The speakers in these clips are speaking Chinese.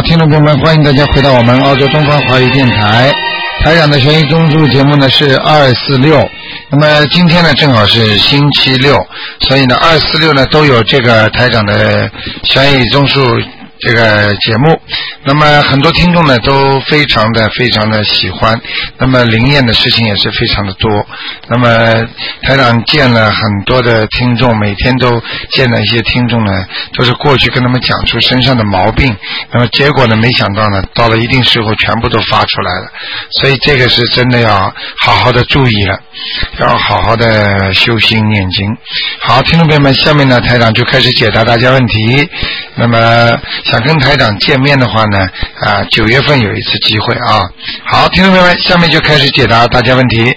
听众朋友们，欢迎大家回到我们澳洲东方华语电台。台长的悬疑综述节目呢是246，那么今天呢正好是星期六，所以呢246呢都有这个台长的悬疑综述这个节目，那么很多听众呢都非常的喜欢，那么灵验的事情也是非常的多，那么台长见了很多的听众，每天都见了一些听众呢，都是过去跟他们讲出身上的毛病，那么结果呢没想到呢到了一定时候全部都发出来了，所以这个是真的要好好的注意了，要好好的修心念经。好，听众朋友们，下面呢台长就开始解答大家问题，那么想跟台长见面的话呢9月份有一次机会啊。好，听众朋友们，下面就开始解答大家问题。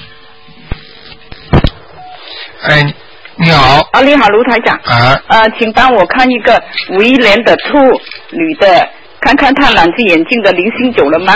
哎，你好。 你好，卢台长。请帮我看一个51年的兔女的，看看她两只眼睛的灵性走了吗？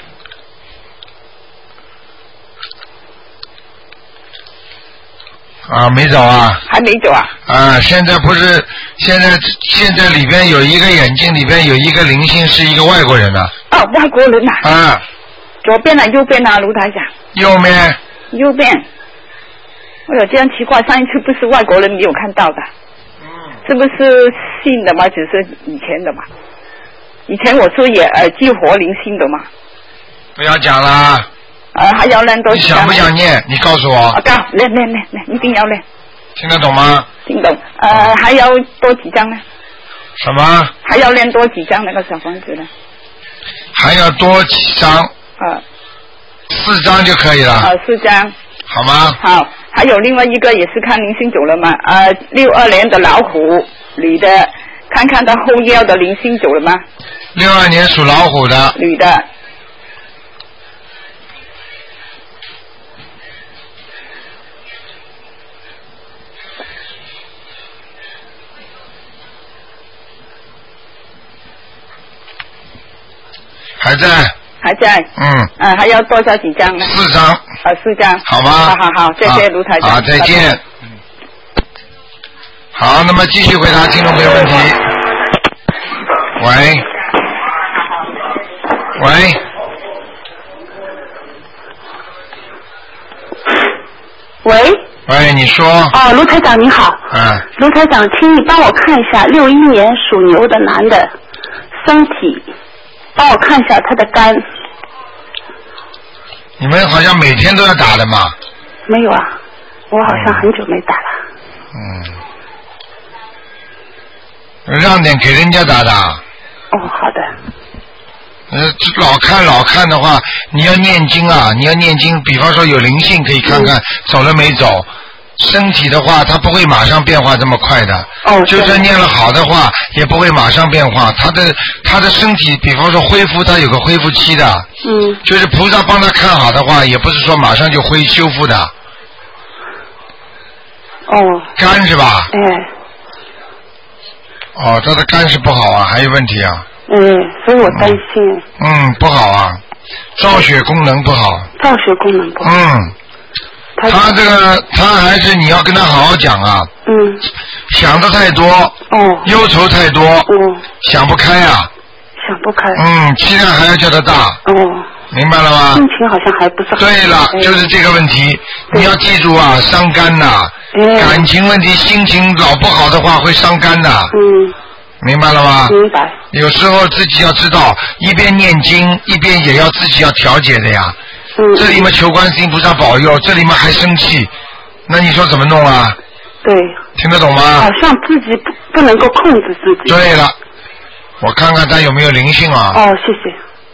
没走啊？ 还没走啊？ 现在不是，现在里边有一个眼睛里边有一个灵性，是一个外国人外国人左边右边卢台长？ 右边。 右边。哎呦，这样奇怪，上一次不是外国人没有看到的。是不是信的吗？只是以前的嘛？以前我说也激活灵性的嘛。 不要讲了。 还要练多几张？ 你想不想念？你告诉我。 练，一定要练。 听得懂吗？ 听懂。还要多几张呢？ 什么？ 还要练多几张那个小房子呢？ 还要多几张？4张就可以了。 4张。 好吗？ 好，还有另外一个也是看灵性走了吗？62年的老虎女的，看看她后腰的灵性走了吗 ？62年属老虎的女的。 还在。 还在。还要多少几张呢？4张。4张。 好吗？ 好，谢谢卢台长。 好，再见。好，那么继续回答听众朋友问题。喂，你说。 卢台长你好。卢台长，请你帮我看一下61年属牛的男的身体，帮我看一下他的肝。 你们好像每天都要打的嘛？ 没有啊，我好像很久没打了。 让点给人家打打。 好的。 老看的话，你要念经啊，你要念经，比方说有灵性可以看看走了没走。身体的话，它不会马上变化这么快的。就算念了好的话，也不会马上变化。他的身体，比方说恢复，它有个恢复期的。就是菩萨帮他看好的话，也不是说马上就会修复的。肝是吧？他的肝是不好啊，还有问题啊。 所以我担心。 不好啊，造血功能不好。他还是你要跟他好好讲啊。想的太多。忧愁太多。想不开啊。气量还要叫他大。明白了吗？ 心情好像还不是很。 对了，就是这个问题，你要记住啊，伤肝呐。感情问题，心情老不好的话会伤肝的。明白了吗？ 明白。 有时候自己要知道，一边念经，一边也要自己要调节的呀。这里面求观世音菩萨保佑，这里面还生气，那你说怎么弄啊？ 对。 听得懂吗？ 好像自己不能够控制自己。 对了，我看看他有没有灵性啊。 谢谢。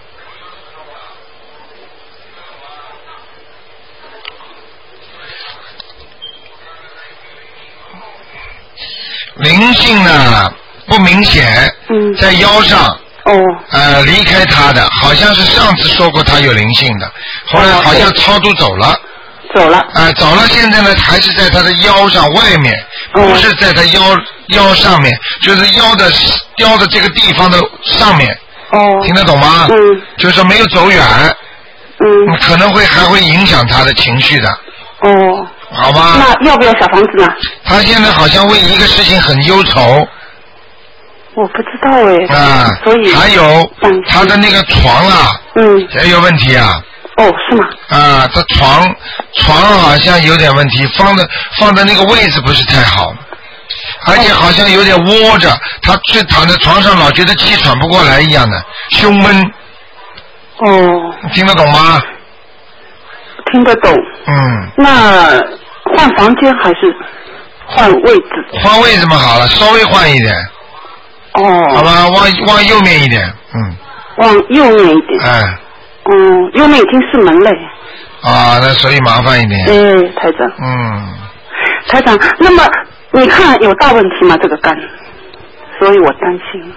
灵性呢不明显，在腰上。离开他的，好像是上次说过他有灵性的，后来好像超度走了。 走了。 走了，现在呢还是在他的腰上外面，不是在他腰上面，就是腰的这个地方的上面。听得懂吗？就是说没有走远。可能还会影响他的情绪的。好吧。 那要不要小房子呢？ 他现在好像为一个事情很忧愁。 我不知道哎。 啊， 所以还有他的那个床啊，也有问题啊。 哦，是吗？ 啊，他床好像有点问题，放的那个位置不是太好，而且好像有点窝着，他躺在床上老觉得气喘不过来一样的，胸闷。 哦。 听得懂吗？ 听得懂。那换房间还是换位置？ 换位置嘛好了，稍微换一点。 哦。 好吧，往右面一点， 往右面一点。 哎。 右面已经是门嘞。 啊，那所以麻烦一点。 台长。台长，那么你看有大问题吗？这个肝，所以我担心。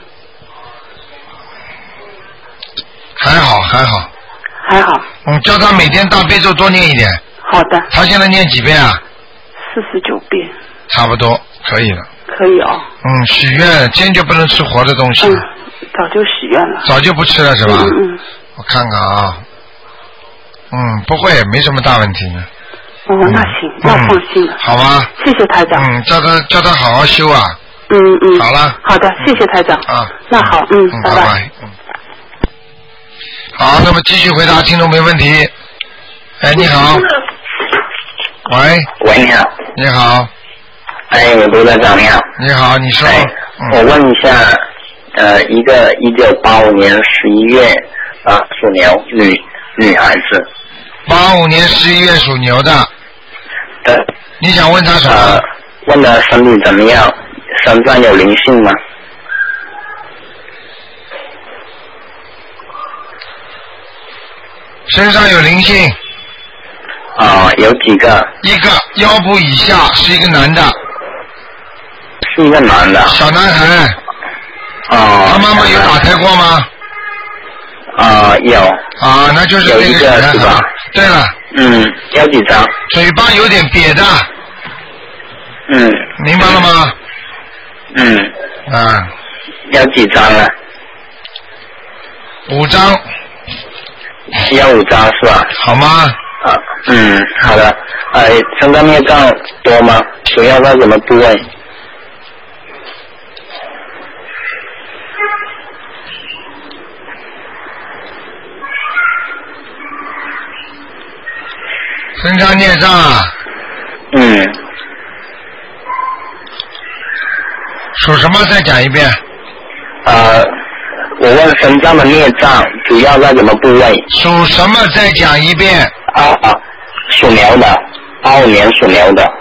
还好。 还好。 叫他每天大悲咒多念一点。 好的。 他现在念几遍啊 ？49遍。 差不多，可以了。 可以哦。 许愿坚决不能吃活的东西。 早就许愿了。 早就不吃了是吧？我看看啊。不会，没什么大问题呢。 那行，那放心了。 好吧。 谢谢台长。 叫他好好修啊。好了。 好的，谢谢台长。那好，拜拜。 好，那么继续回答听众没问题。哎，你好。 喂，你好。 你好。 哎，卢台长你好。 你好，你说。 我问一下，一个1985年11月属牛女孩子。 85年11月属牛的。 对。 你想问他什么？ 问他身体怎么样，身上有灵性吗？ 身上有灵性。 有几个？ 一个，腰部以下是一个男的。 是一个男的。 小男孩。他妈妈有打胎过吗？ 有。 那就是这个有一个是吧？ 对了。 要几张？ 嘴巴有点瘪的。明白了吗？ 要几张啊 ？5张。 要5张是吧？ 好吗？ 好的。身上孽障多吗？主要在什么部位？ 身上孽障啊。属什么？再讲一遍。 我问身上的孽障主要在什么部位？ 属什么？再讲一遍。 属牛的，85年属牛的。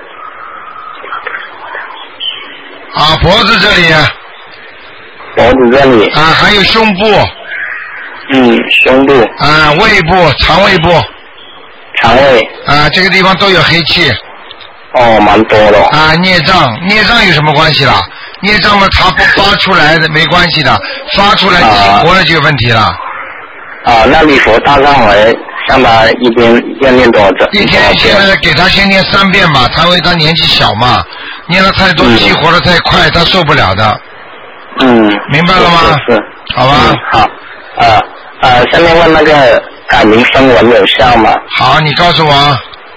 脖子这里。 脖子这里。 还有胸部。 胸部。 胃部、肠胃部。 肠胃。 这个地方都有黑气。 蛮多的。 孽障有什么关系啦？孽障嘛，它不发出来的没关系的，发出来激活了就有问题了。 那礼佛大忏悔，像他一天要念多少遍？ 一天现在给他先念3遍吧，他因为他年纪小嘛，念了太多激活的太快，他受不了的。明白了吗？ 是。 好吧。 好。下面问那个改名声纹有效吗？ 好，你告诉我。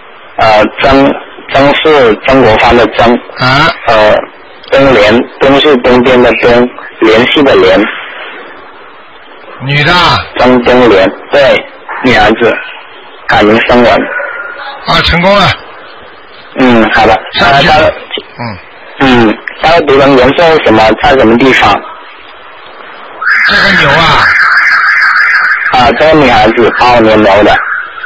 曾是曾国藩的曾。冬莲，冬是冬天的冬，联系的联。 女的。 曾冬莲，对，女孩子，改名声纹。 成功了。 好的。它的图腾颜色是什么？在什么地方？ 这个牛啊。 这个女孩子85年牛的。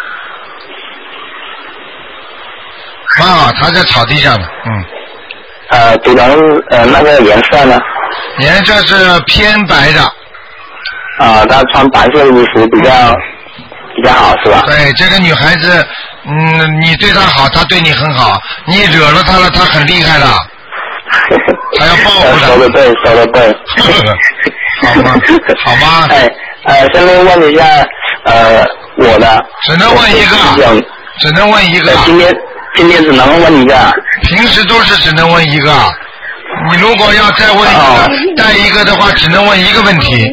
蛮好，她在草地上的。 图腾那个颜色呢？ 颜色是偏白的。 她穿白色的衣服比较好是吧？ 对，这个女孩子，你对她好，她对你很好，你惹了她了，她很厉害的，她要报复的。 说得对，说得对。 好吗？好吗？ 下面问一下我的。 只能问一个。只能问一个。 今天只能问一个。 平时都是只能问一个。你如果要再问一个，带一个的话，只能问一个问题。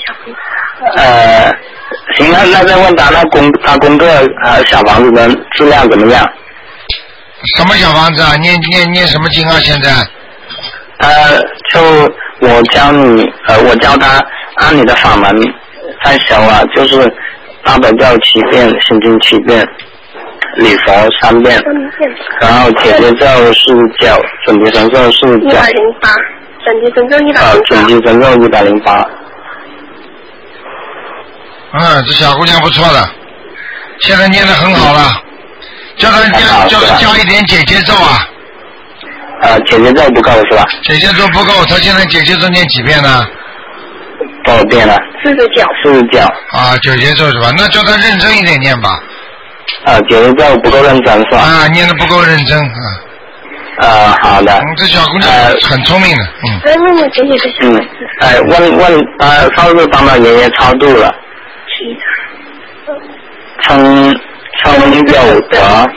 行，那再问他他工作小房子的质量怎么样？ 什么小房子啊？念什么经啊？现在？ 就我教他按你的法门在修啊，就是大悲咒7遍，心经7遍，礼佛3遍，然后姐姐咒49，准提神咒49，108，准提神咒108，准提神咒108。 这小姑娘不错的，现在念得很好了，叫她教一点姐姐咒啊。 姐姐咒不够是吧？ 姐姐咒不够，她现在姐姐咒念几遍呢？ 多少遍了？49。 啊，姐姐咒是吧？那叫她认真一点念吧。 姐姐咒不够认真是吧？ 念得不够认真好的。 这小姑娘很聪明的。 问姐姐的小孩子。问上次帮他爷爷超度了。称有德。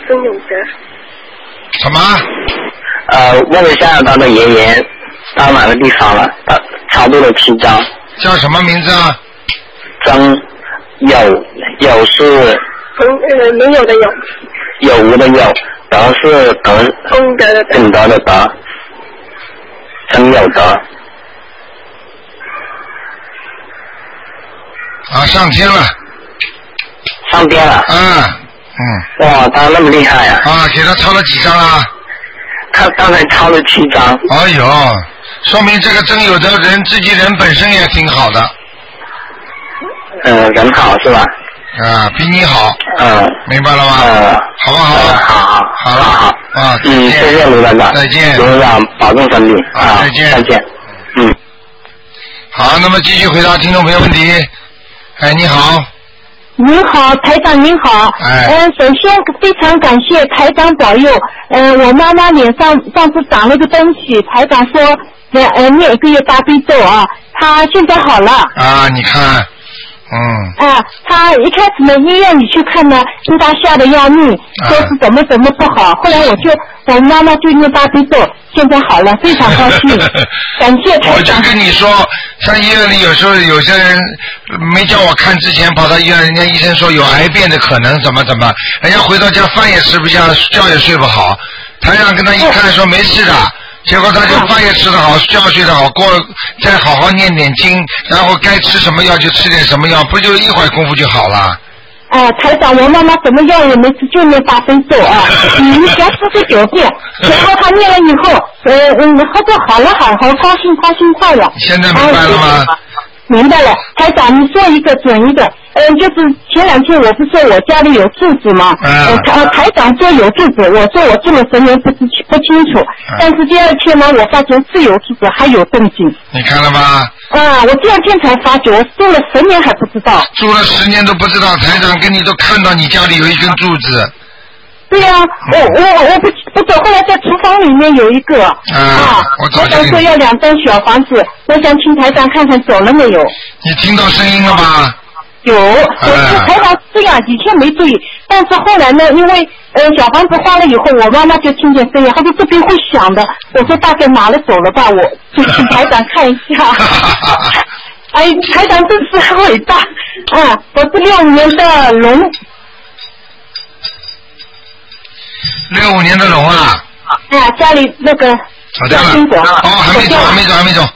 什么？ 问一下他的爷爷到哪个地方了？超度了7张。 叫什么名字啊？ 曾有是没有的有。 有无的有，德是功德的德。功德的德。曾有德。 上天了。 上天了。哇，他那么厉害啊！ 给他抄了几张啊？ 他刚才抄了7张。 哎呦，说明这个真有的人自己人本身也挺好的。 人好是吧？ 比你好。明白了吗？好不好？好。 谢谢卢站长。 再见。 卢站长保重身体。 再见。 再见。 好，那么继续回答听众朋友问题。你好。 您好，台长您好。首先非常感谢台长保佑。我妈妈脸上上次长了个东西，台长说念1个月大悲咒啊，她现在好了。 你看。 她一开始呢医院里去看呢，听她吓得要命，说是怎么不好。后来我妈妈就念大悲咒，现在好了，非常高兴。感谢台长。 我就跟你说，像医院里有时候有些人没叫我看之前跑到医院，人家医生说有癌变的可能，怎么，人家回到家饭也吃不下，觉也睡不好。台长跟他一看说没事的。结果他就饭也吃得好，觉睡得好，再好好念点经，然后该吃什么药就吃点什么药，不就一会儿功夫就好了。 台长，我妈妈什么药也没吃，就念大悲咒啊，你讲49遍，然后她念了以后，她就好了，好高兴快了。 现在明白了吗？ 明白了，台长，你说一个准一个。就是前2天我不说我家里有柱子吗？台长说有柱子，我说我住了10年不清楚，但是第2天呢，我发现是有柱子，还有动静。 你看了吗？ 我第2天才发觉，我住了10年还不知道。 住了10年都不知道，台长跟你都看到你家里有一根柱子。 对呀，我不走，后来在厨房里面有一个。我想说要2张小房子，我想请台长看看走了没有。 你听到声音了吗？ 有，我台长这样以前没注意，但是后来呢，因为小房子花了以后，我妈妈就听见声音，她说这边会响的，我说大概拿了走了吧，我就请台长看一下。台长真是很伟大。我是65年的龙。 65年的龙啊。 家里那个。 走掉了。还没走。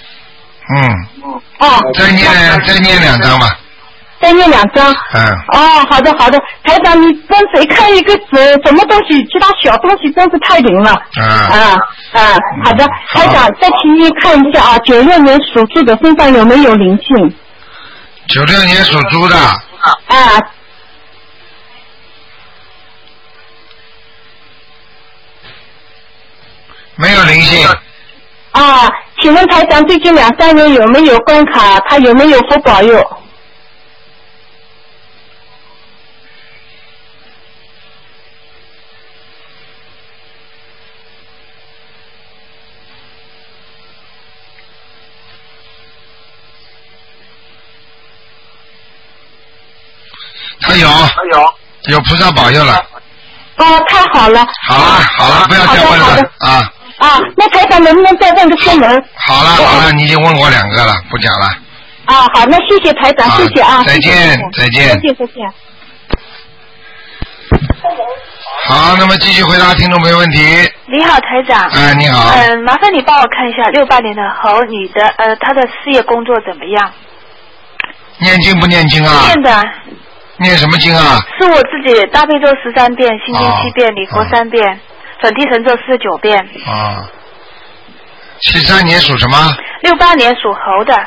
再念2张吧。 再念2张。好的，台长，你跟谁看一个什么东西，其他小东西真是太灵了。好的，台长，再请你看一下96年属猪的身上有没有灵性 ？96年属猪的。没有灵性。 请问台长，最近2-3年有没有关卡？他有没有福保佑？ 他有菩萨保佑了。 太好了。 好了，不要再问了那台长能不能再问个新闻？ 好了，你已经问过2个了，不讲了。 好，那谢谢台长，谢谢啊。 再见。 再见。 好，那么继续回答听众朋友问题。 你好，台长。 哎，你好。 麻烦你帮我看一下68年的猴女的，她的事业工作怎么样？ 念经不念经啊？ 念的。 念什么经啊？ 是我自己大悲咒13遍，心经7遍，礼佛3遍，准提神咒49遍。 啊。73年属什么 ？68年属猴的。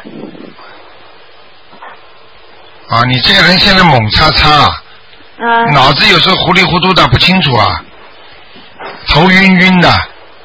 啊，你这个人现在猛叉叉啊。脑子有时候糊里糊涂的，不清楚啊，头晕晕的。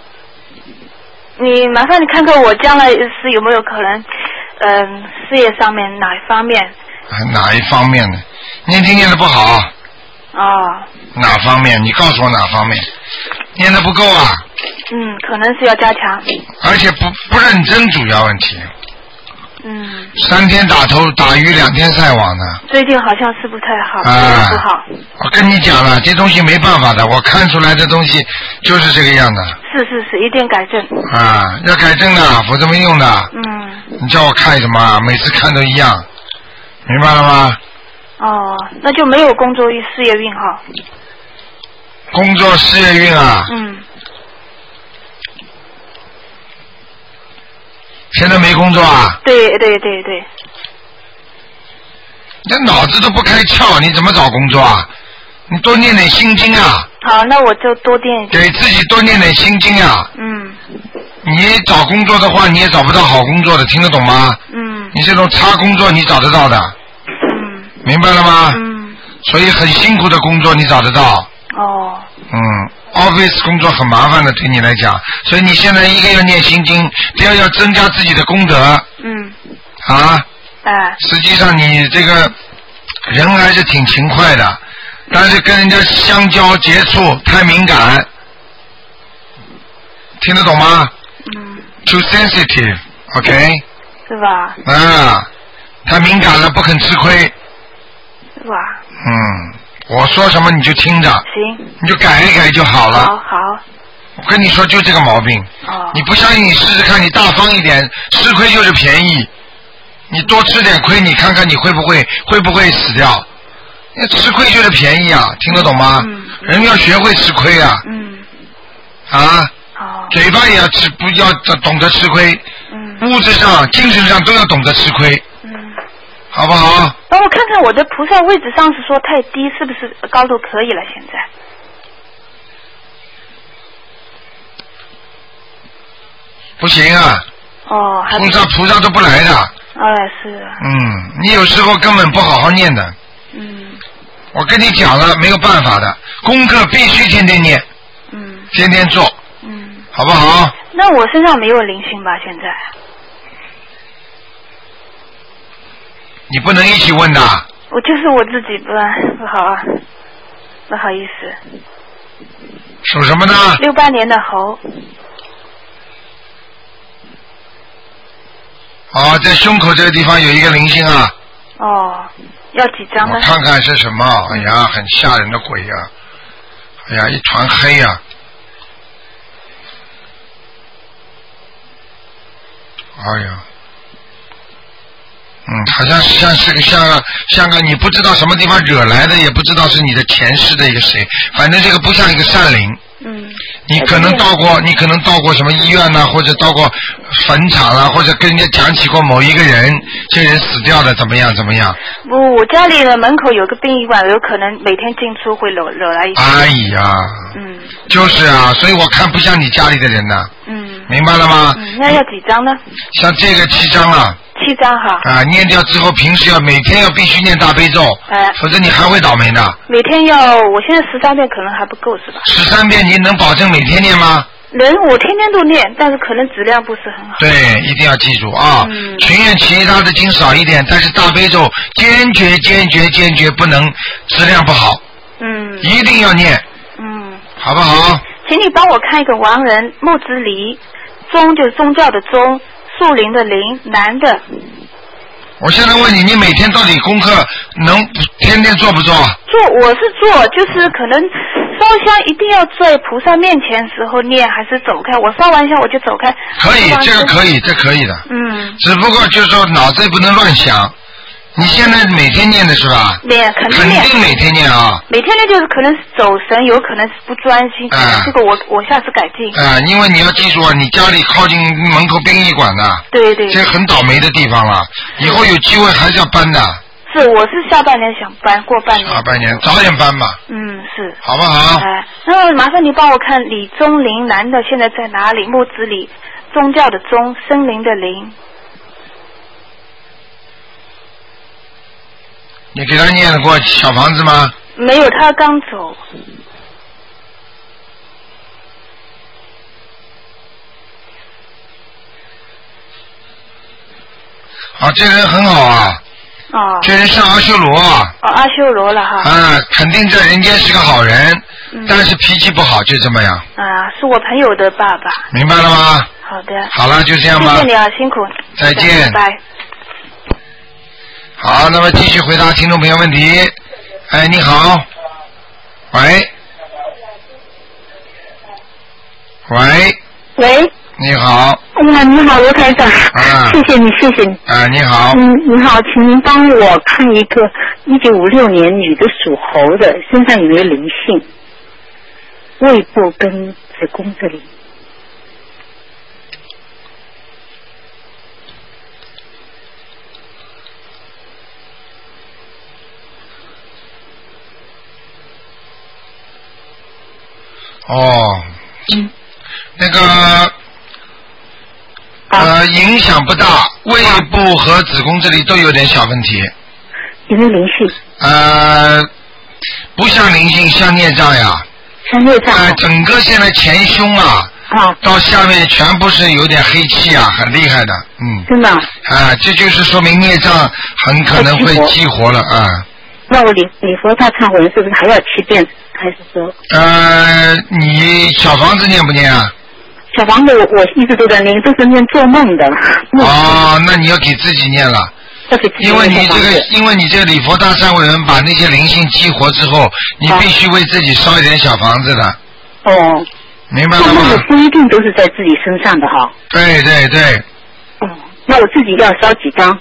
你麻烦你看看我将来是有没有可能，事业上面哪一方面？ 哪一方面呢？念经念得不好。 哦。 哪方面？你告诉我哪方面？念得不够啊。 可能是要加强。 而且不认真，主要问题。3天打鱼2天晒网的。 最近好像是不太好，不好。 我跟你讲了，这东西没办法的，我看出来的东西就是这个样的。 是，一定改正。 要改正的，否则没用的。你叫我看什么？每次看都一样，明白了吗？ 哦，那就没有工作运、事业运哈。 工作事业运啊。现在没工作啊？ 对。 这脑子都不开窍，你怎么找工作啊？你多念点心经啊。 好，那我就多念一点。 给自己多念点心经啊。你找工作的话，你也找不到好工作的，听得懂吗？你这种差工作你找得到的。明白了吗？所以很辛苦的工作你找得到。office 工作很麻烦的，对你来讲，所以你现在一个要念心经，第二要增加自己的功德。实际上你这个人还是挺勤快的，但是跟人家相交接触太敏感，听得懂吗？Too sensitive， OK？ 是吧？ 太敏感了，不肯吃亏。 是吧？ 我说什么你就听着， 行， 你就改一改就好了。 好。 我跟你说，就这个毛病。你不相信，你试试看，你大方一点，吃亏就是便宜。你多吃点亏，你看看你会不会死掉？吃亏就是便宜啊，听得懂吗？人要学会吃亏啊。嘴巴也要吃，不要懂得吃亏。物质上、精神上都要懂得吃亏。好不好？ 帮我看看我的菩萨位置上是说太低，是不是高度可以了？现在不行啊！菩萨都不来的。 是。 你有时候根本不好好念的。我跟你讲了，没有办法的，功课必须天天念。天天做。好不好？ 那我身上没有灵性吧？现在？ 你不能一起问的。 我就是我自己不好啊，不好意思。 属什么呢 ？68年的猴。 在胸口这个地方有一个灵性啊。 要几张呢？ 我看看是什么。哎呀，很吓人的鬼呀！哎呀，一团黑呀！哎呀。好像像个你不知道什么地方惹来的，也不知道是你的前世的一个谁，反正这个不像一个善灵。你可能到过什么医院呐，或者到过坟场啊，或者跟人家讲起过某一个人，这人死掉了怎么样？ 不，我家里的门口有个殡仪馆，有可能每天进出会惹来一些。 哎呀。就是啊，所以我看不像你家里的人呐。明白了吗？ 那要几张呢？ 像这个7张了。 7张哈。 念掉之后，平时每天要必须念大悲咒，否则你还会倒霉的。 每天我现在13遍可能还不够是吧 ？13遍你能保证每天念吗？ 我天天都念，但是可能质量不是很好。 对，一定要记住啊！情愿其他的经少一点，但是大悲咒坚决不能质量不好。一定要念。好不好？ 请你帮我看一个亡人木之离，宗就是宗教的宗，树林的林，男的。 我现在问你，你每天到底功课能天天做不做？ 我是做，就是可能烧香一定要在菩萨面前时候念，还是走开？我烧完香我就走开。 可以，这个可以，这可以的。只不过就是说脑子也不能乱想， 你现在每天念的是吧？ 念，肯定念。 肯定每天念啊。 每天念就是可能走神，有可能是不专心。这个我下次改进。 因为你要记住啊，你家里靠近门口殡仪馆的。对对。这很倒霉的地方了，以后有机会还是要搬的。 是，我是下半年想搬，过半年。 下半年早点搬吧。 是。 好不好？ 那麻烦你帮我看李宗林，男的现在在哪里？木子李，宗教的宗，森林的林。 你给他念过小房子吗？ 没有，他刚走。 这人很好啊。这人上阿修罗啊。 阿修罗了哈。 肯定在人间是个好人，但是脾气不好，就这么样。 是我朋友的爸爸。 明白了吗？ 好的。 好了，就这样吧。 谢谢你啊，辛苦。 再见。 拜拜。 好，那么继续回答听众朋友问题。你好，喂，你好。 你好，罗台长。谢谢你，谢谢你。 你好。 你好，请您帮我看一个1956年女的属猴的，身上有没有灵性？胃部跟子宫这里。 那个影响不大，胃部和子宫这里都有点小问题。 有没有灵性？ 不像灵性，像孽障呀。 像孽障。 整个现在前胸到下面全部是有点黑气啊，很厉害的。 真的。 这就是说明孽障很可能会激活了啊。 那我礼佛大忏悔文是不是还要7遍？还是说？ 你小房子念不念啊？ 小房子我一直都在念，都是念做梦的。 那你要给自己念了。因为你这个礼佛大忏悔文把那些灵性激活之后，你必须为自己烧一点小房子的。明白了吗？做梦的不一定都是在自己身上的哈。 对对对。 那我自己要烧几张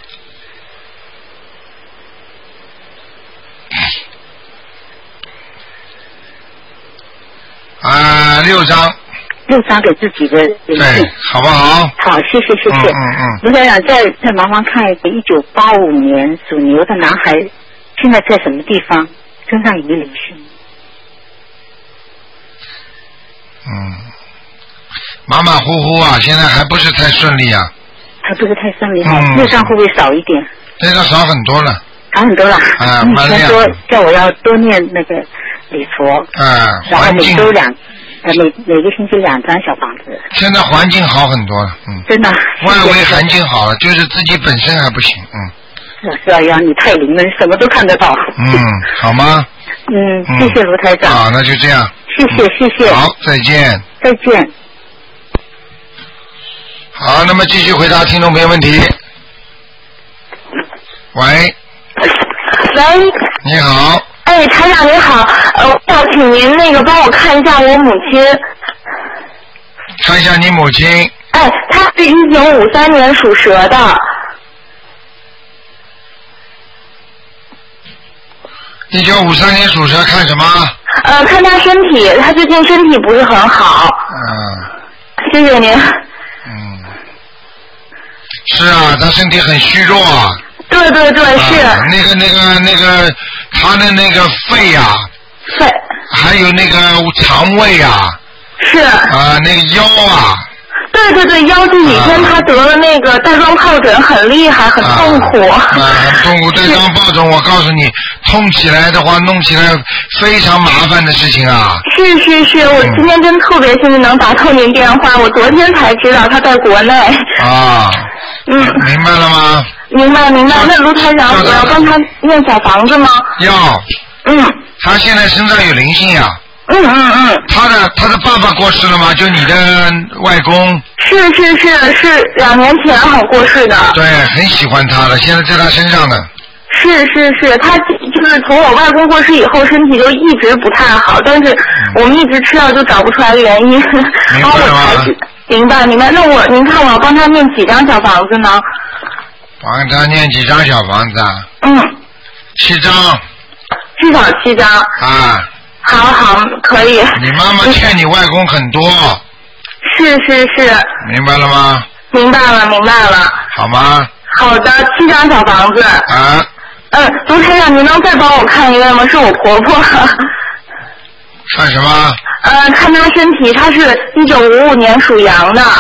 ？6张。 6张给自己的灵性。 对，好不好？ 好，谢谢。卢台长，再麻烦看一个1985年属牛的男孩，现在在什么地方？身上有没有灵性？ 马马虎虎啊，现在还不是太顺利啊。 还不是太顺利。业障会不会少一点？ 业障少很多了。 少很多了。你以前说叫我要多念那个礼佛。然后每周每个星期2张小房子。 现在环境好很多了。 真的。 外围环境好了，就是自己本身还不行。 是啊，你太灵了，你什么都看得到。 好吗？ 谢谢卢台长。 好，那就这样。 谢谢。 好，再见。 再见。 好，那么继续回答听众朋友问题。喂。你好。 台长你好，要请您帮我看一下我母亲。 看一下你母亲。 她是1953年属蛇的。 1953年属蛇，看什么？ 看她身体，她最近身体不是很好。谢谢您。 是啊，她身体很虚弱啊。 对，是。 那个，他的那个肺呀，还有那个肠胃啊， 是那个腰啊。 对，腰这几天他得了那个带状疱疹，很厉害，很痛苦。 很痛苦，带状疱疹，我告诉你，痛起来的话，弄起来非常麻烦的事情啊。 是，我今天真特别幸运能打通您电话，我昨天才知道他在国内。 明白了吗？ 明白。那卢台长，我要帮他念小房子吗？ 要。他现在身上有灵性呀。他的爸爸过世了吗？就你的外公。 是2年前好过世的。 对，很喜欢他的，现在在他身上呢。 是，他就是从我外公过世以后，身体就一直不太好，但是我们一直吃药就找不出来原因。 明白吗？ 明白。那您看我要帮他念几张小房子呢？ 帮他念几张小房子啊？7张。 至少7张。 啊。 好，可以。 你妈妈欠你外公很多。 是。 明白了吗？ 明白了。 好吗？好的，7张小房子。 啊。 卢台长，您能再帮我看一位吗？是我婆婆。 看什么？ 看她身体，她是1955年属羊的，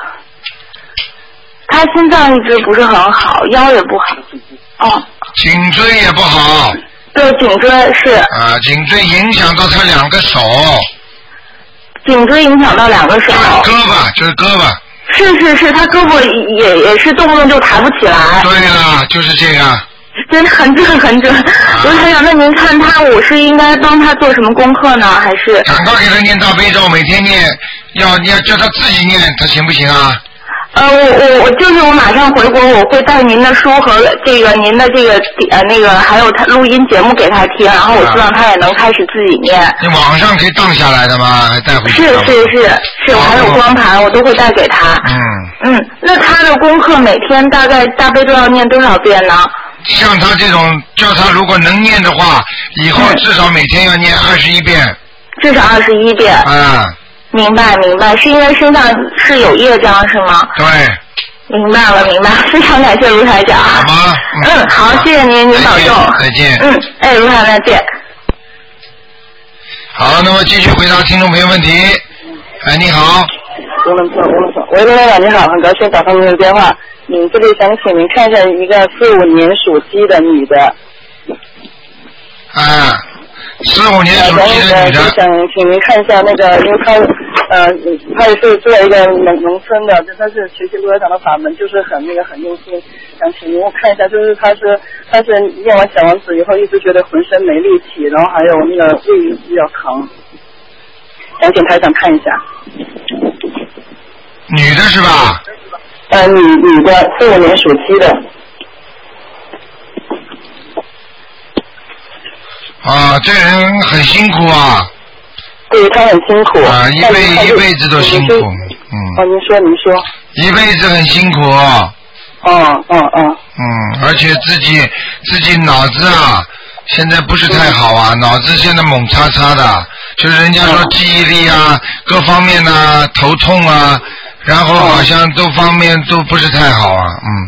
她心脏一直不是很好，腰也不好。 颈椎也不好。 对，颈椎是。 啊，颈椎影响到她2个手。 颈椎影响到2个手。 就是胳膊。 是，她胳膊也是动不动就抬不起来。 对了，就是这个。 真的很准。卢台长，那您看我是应该帮他做什么功课呢？还是赶快给他念大悲咒，每天念，要叫他自己念，他行不行啊？ 我马上回国，我会带您的书和您的那个还有他录音节目给他听，然后我希望他也能开始自己念。 你网上可以荡下来的吗？还带回去？ 是，我还有光盘，我都会带给他。那他的功课每天大概大悲咒要念多少遍呢？ 像他这种，叫他如果能念的话，以后至少每天要念21遍。 至少21遍。明白，是因为身上是有业障是吗？ 对。 明白了，非常感谢卢台长。 好吗？ 好，谢谢您保重。 再见。 卢台长再见。 好，那么继续回答听众朋友问题。你好。 吴龙喂，卢台长你好，很高兴打通您的电话。这里想请您看一下一个45年属鸡的女的。 15年属鸡的女的。 想请您看一下那个，因为她也是住在一个农村的，但是学习卢台长的法门就是很用心。想请您看一下，就是她是念完小王子以后一直觉得浑身没力气，然后还有那个胃比较疼，想请台长看一下。 女的是吧？ 女的，45年属鸡的。 这人很辛苦啊。 对，他很辛苦。 一辈子都辛苦。 您说。 一辈子很辛苦。而且自己脑子现在不是太好啊，脑子现在猛叉叉的，就是人家说记忆力各方面头痛然后好像各方面都不是太好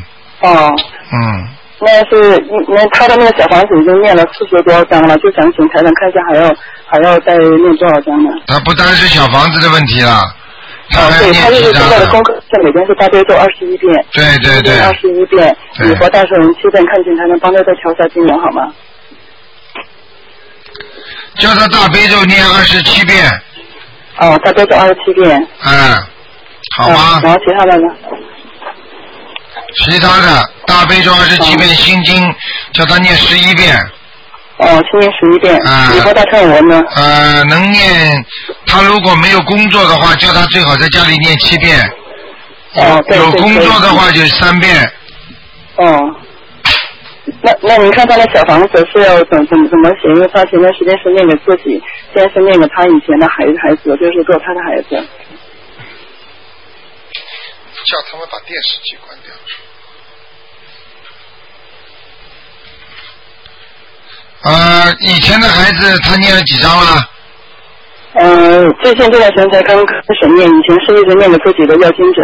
那他的那个小房子已经念了40多张了，就想请台长看一下还要再念多少张呢？ 他不单是小房子的问题了，他还念他就是现在的功课，每天是大悲咒21遍， 对 21遍，礼佛大圣人7遍，看请台能帮他再调下经文好吗？ 叫他大悲咒念27遍。 大悲咒27遍。 好吗？ 然后其他的呢？ 其他的大悲咒27遍，心经叫他念11遍。 心经11遍。礼佛大忏文呢？ 能念。他如果没有工作的话，叫他最好在家里念7遍。有工作的话就3遍。 那您看他的小房子是要怎么写？因为他前段时间是念给自己，现在是念给他以前的孩子，就是堕胎的孩子。 叫他们把电视机关掉。以前的孩子他念了几张了？ 最近这段时间才刚开始念，以前是一直念给自己的要经者。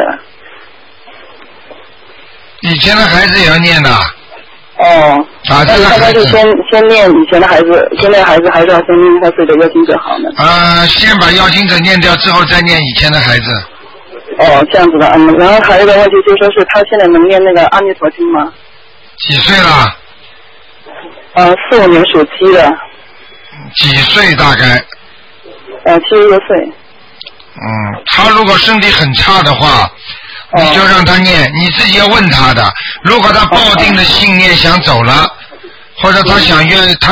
以前的孩子也要念的。 那他就先念以前的孩子，现在孩子还是要先念他自己的要经者好呢？ 先把要经者念掉之后再念以前的孩子。 这样子的。然后还有一个问题就是说是他现在能念那个阿弥陀经吗？ 几岁了 ？45年属鸡的。 几岁大概 ？70多岁。 他如果身体很差的话，你就让他念，你自己要问他的。如果他抱定的信念想走了，或者他想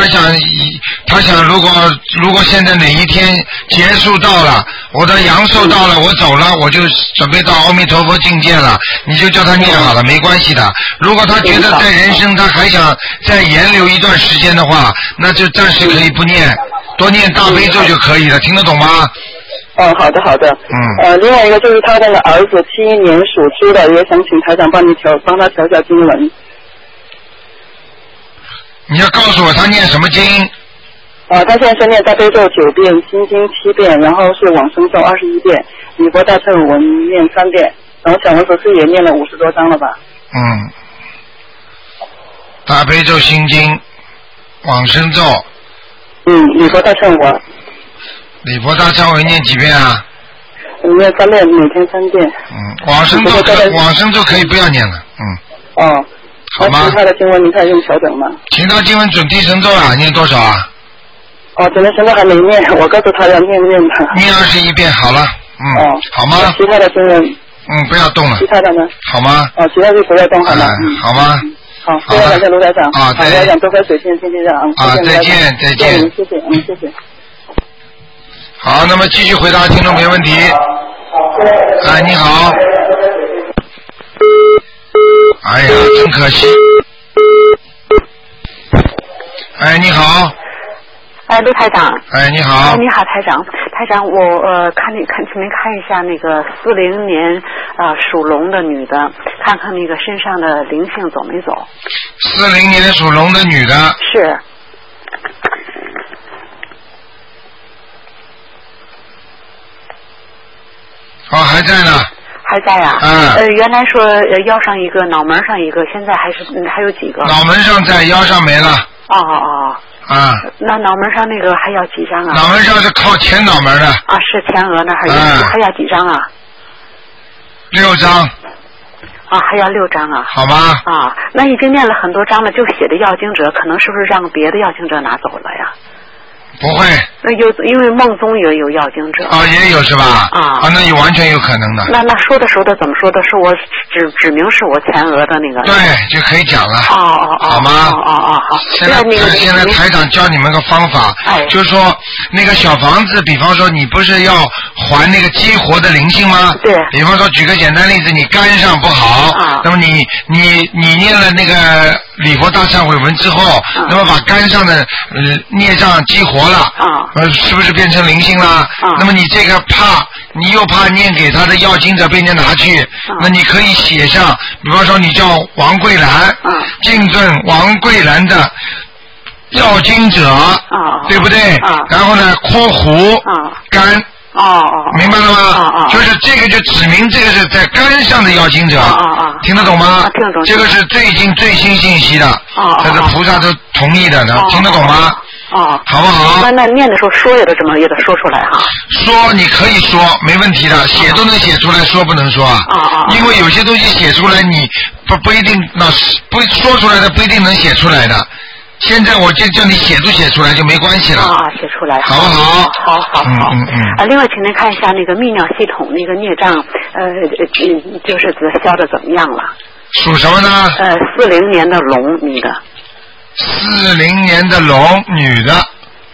如果现在哪一天结束到了，我的阳寿到了，我走了，我就准备到阿弥陀佛境界了，你就叫他念好了，没关系的。如果他觉得在人生他还想再延留一段时间的话，那就暂时可以不念，多念大悲咒就可以了，听得懂吗？ 好的。另外一个就是他那个儿子71年属猪的，也想请台长帮他调下经文。 你要告诉我他念什么经？ 他现在是念大悲咒9遍，心经7遍，然后是往生咒21遍，礼佛大忏文念3遍，然后小王子是也念了50多章了吧？ 大悲咒、心经、往生咒。 礼佛大忏文。 礼佛大忏文念几遍啊？ 念3遍，每天3遍。 往生咒可以不要念了。好吗？ 其他的经文你看用调整吗？ 其他经文准提神咒啊，念多少啊？ 准提神咒还没念，我告诉他要念的。 念21遍好了。好吗？ 其他的经文。 不要动了。 其他的呢？ 好吗？ 其他就不要动好吗？ 好吗？ 好，非常感谢卢台长。卢台长多喝水，天天这样。 再见。 谢谢，谢谢。 好，那么继续回答听众朋友问题。你好。哎呀，真可惜。你好。 卢台长。 你好。 你好，台长。台长，我请您看一下那个40年属龙的女的，看看那个身上的灵性走没走。 40年属龙的女的。 是。 还在呢。 还在啊？原来说腰上一个，脑门上一个，现在还有几个？ 脑门上在，腰上没了。 那脑门上那个还要几张啊？ 脑门上是靠前脑门的。 是前额那还要几张啊 ？6张。 还要6张啊？ 好吗？ 那已经念了很多张了，就写的要经者，可能是不是让别的要经者拿走了呀？ 不会。 那因为梦中也有要经者。 也有是吧？那也完全有可能的。 那说的怎么说的？是我指明是我前额的那个。 对，就可以讲了。 好吗？ 好。 现在台长教你们个方法，就是说那个小房子，比方说你不是要还那个激活的灵性吗？ 对。 比方说举个简单例子，你肝上不好，那么你念了那个礼佛大忏悔文之后，那么把肝上的孽障激活了，是不是变成灵性了？那么你这个你又怕念给他的要经者被人家拿去，那你可以写上，比方说你叫王桂兰，敬赠王桂兰的要经者，对不对？然后呢，括弧肝。明白了吗？就是这个就指明这个是在肝上的要经者，听得懂吗？ 听得懂。 这个是最新信息的，这是菩萨都同意的，听得懂吗？好不好？ 那念的时候说也得说出来哈。 说你可以说没问题的，写都能写出来，说不能说啊。因为有些东西写出来你不一定不说出来的不一定能写出来的。现在我就叫你写都写出来就没关系了。 写出来。 好不好？ 好。另外，请您看一下那个泌尿系统那个孽障，就是消的怎么样了？ 属什么呢 ？40年的龙女的。 40年的龙女的。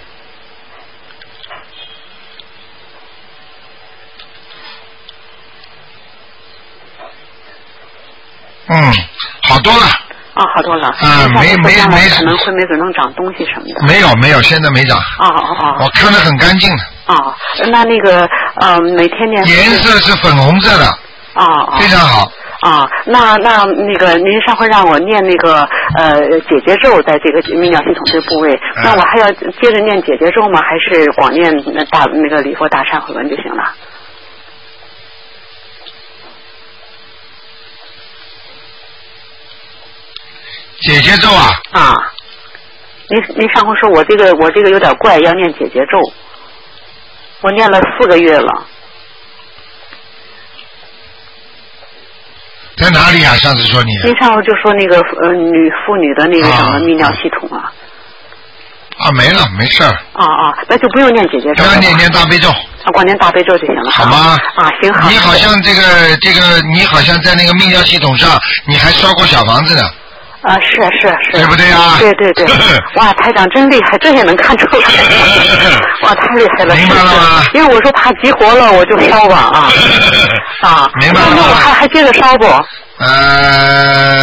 好多了。 好多了。 没可能会没准能长东西什么的。 没有，现在没长。我看得很干净的。 那个每天念。 颜色是粉红色的。非常好。 那个您上回让我念那个解结咒，在这个泌尿系统这个部位，那我还要接着念解结咒吗？还是光念那个礼佛大忏悔文就行了？ 解结咒啊！ 您上回说我这个有点怪，要念解结咒，我念了4个月了。 在哪里啊？上次说你。 您上回就说那个妇女的那个什么泌尿系统啊。 没了，没事儿。 那就不用念解结咒了。 不要念大悲咒。 光念大悲咒就行了。 好吗？ 行好。 你好像这个，你好像在那个泌尿系统上，你还烧过小房子呢。 是， 对不对啊？ 对。哇，台长真厉害，这也能看出来。哇，太厉害了。 明白了吗？ 因为我说怕激活了，我就烧吧。 明白了吗？ 那我还接着烧不？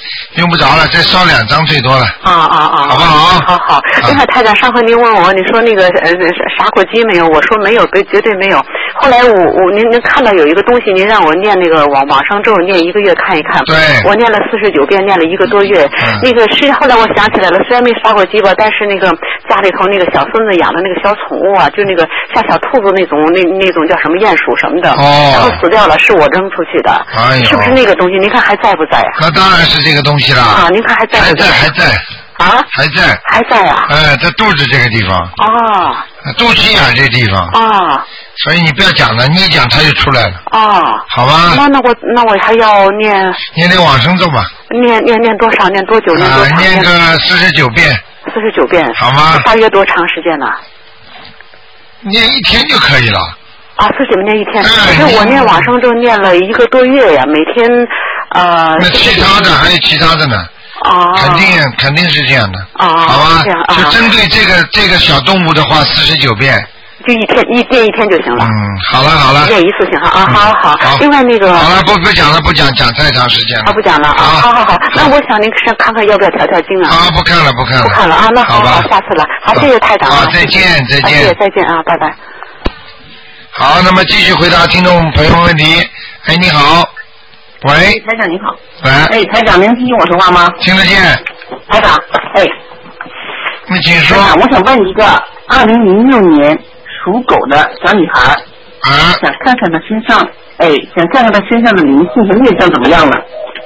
用不着了，再烧2张最多了。 好不好？好。另外，台长，上回您问我，你说那个杀过鸡没有？我说没有，绝对没有。后来您看到有一个东西，您让我念那个往生咒念1个月看一看。 对。 我念了49遍，念了1个多月。那个后来我想起来了，虽然没杀过鸡吧，但是那个家里头那个小孙子养的那个小宠物啊，就那个像小兔子那种叫什么鼹鼠什么的，然后死掉了，是我扔出去的。是不是那个东西？您看还在不在啊？ 那当然是这个东西了。 您看还在不在？ 还在。 还在啊！ 在肚子这个地方。肚脐眼这地方。所以你不要讲了，你一讲它就出来了。好吧。 那我还要念往生咒吧。 念多少？念多久？念多长？ 念个49遍。 49遍。 好吗？ 大约多长时间呢？ 念1天就可以了。 自己念1天。可是我念往生咒念了1个多月呀，每天那其他的还有其他的呢。肯定是这样的。好吧。就针对这个小动物的话，49遍。 就念1天就行了。 好了。 念一次行哈。好。另外那个。 好了，不讲了，讲太长时间了。 不讲了啊。好。那我想您看看要不要调经啊？ 不看了啊。那好，下次了。好，谢谢台长。 再见。 再见啊，拜拜。 好，那么继续回答听众朋友问题。你好。喂。 台长你好。 喂。 台长，能听见我说话吗？ 听得见。 台长， 你请说。 台长，我想问一个2006年属狗的小女孩，想看看她身上的灵性和孽障怎么样了。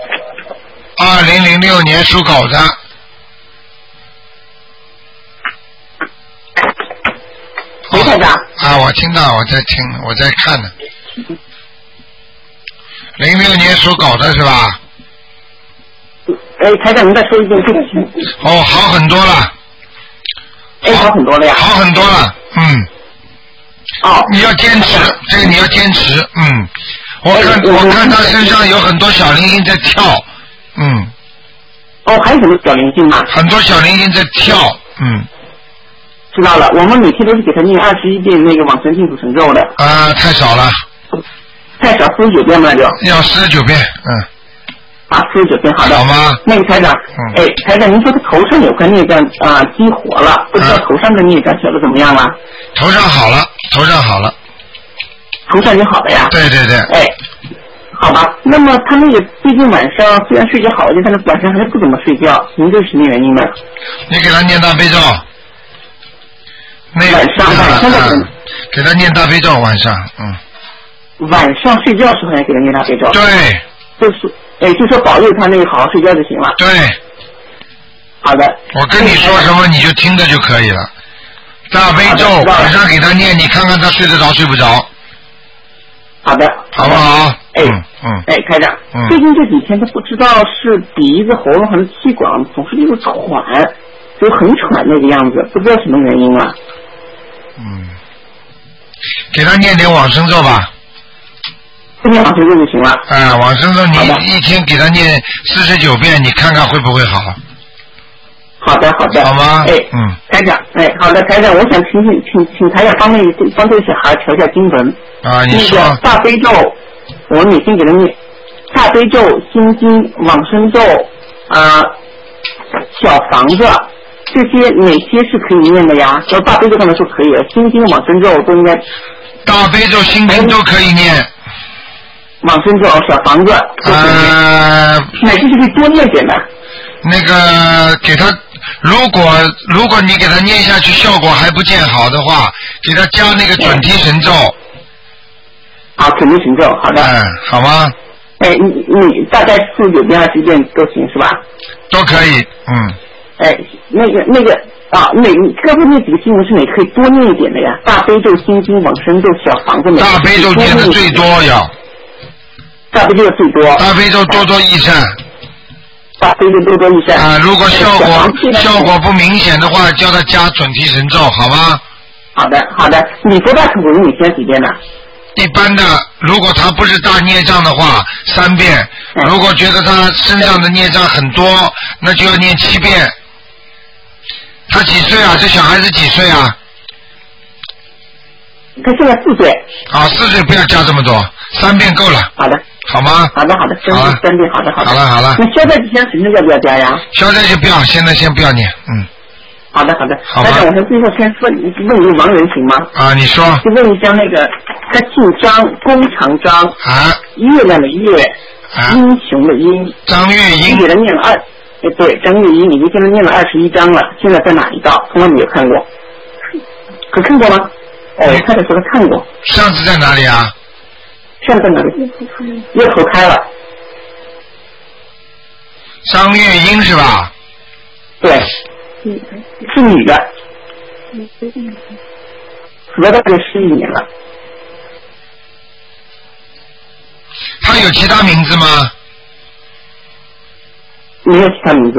2006年属狗的。 喂，台长。 我听到，我在听，我在看呢。06年属狗的是吧？ 台长，您再说一遍这个。 好很多了。 好很多了呀。 好很多了，你要坚持，这个你要坚持，我看他身上有很多小灵性在跳， 还有什么小灵性吗？ 很多小灵性在跳， 知道了，我们每天都是给他念21遍那个往生净土神咒的。 太少了。 太少，49遍吗？就要49遍 ，49遍，好的。 好吗？ 那个台长，台长，您说他头上有个孽障激活了，不知道头上的孽障小的怎么样了？ 头上好了。头上已经好了呀？ 对。 好吧，那么他那个最近晚上虽然睡觉好一点，但是晚上还是不怎么睡觉，您这是什么原因呢？ 你给他念大悲咒。 晚上的给他念大悲咒，晚上， 晚上睡觉时候也给他念大悲咒。 对。 就说保佑他那个好好睡觉就行了。 对。 好的。 我跟你说什么你就听着就可以了。大悲咒晚上给他念，你看看他睡得着睡不着。 好的。 好不好？ 台长，最近这几天他不知道是鼻子、喉咙还是气管总是就是喘，就很喘那个样子，不知道什么原因啊。 给他念点往生咒吧。 念往生咒就行了。 往生咒你一天给他念49遍，你看看会不会好？ 好的。 好吗？ 台长，好的，台长，我想请台长帮这个小孩调一下经文。 你说。 那个大悲咒，我每天给他念大悲咒、心经、往生咒小房子，这些哪些是可以念的呀？大悲咒刚才说可以了，心经、往生咒都应该。 大悲咒、心经都可以念。 往生咒、小房子。哪些是可以多念点的？ 那个给他，如果你给他念下去效果还不见好的话，给他加那个准提神咒。 准提神咒，好的。 好吗？ 你大概49遍、20遍都行是吧？ 都可以， 那个刚才那几个经文是哪可以多念一点的呀？大悲咒、心经、往生咒、小房子。 大悲咒念的最多呀。 大悲咒最多。 大悲咒多多益善。 大悲咒多多益善。 如果效果不明显的话，叫他加准提神咒，好吗？ 好的。你多大可不你加几遍呢？ 一般的，如果他不是大孽障的话，3遍；如果觉得他身上的孽障很多，那就要念7遍。他几岁啊？这小孩子几岁啊？ 他现在4岁。 4岁不要加这么多，3遍够了。 好的。 好吗？ 好的，真的好的。 好了。 那消灾吉祥神咒要不要加呀？ 消灾就不要，现在先不要念， 好的。好吧。我最后先问一个亡人行吗？ 啊，你说。 就问一张那个，他姓张，弓长张。 啊。 月亮的月。啊。英雄的英。 张月英。 给他念了对，张月英已经现在念了21章了，现在在哪一道？从来没有看过。可看过吗？我太太说他看过。 上次在哪里啊？ 上次在哪里？又投胎了。 张月英是吧？ 对。是女的。死了大概11年了。 她有其他名字吗？ 没有其他名字。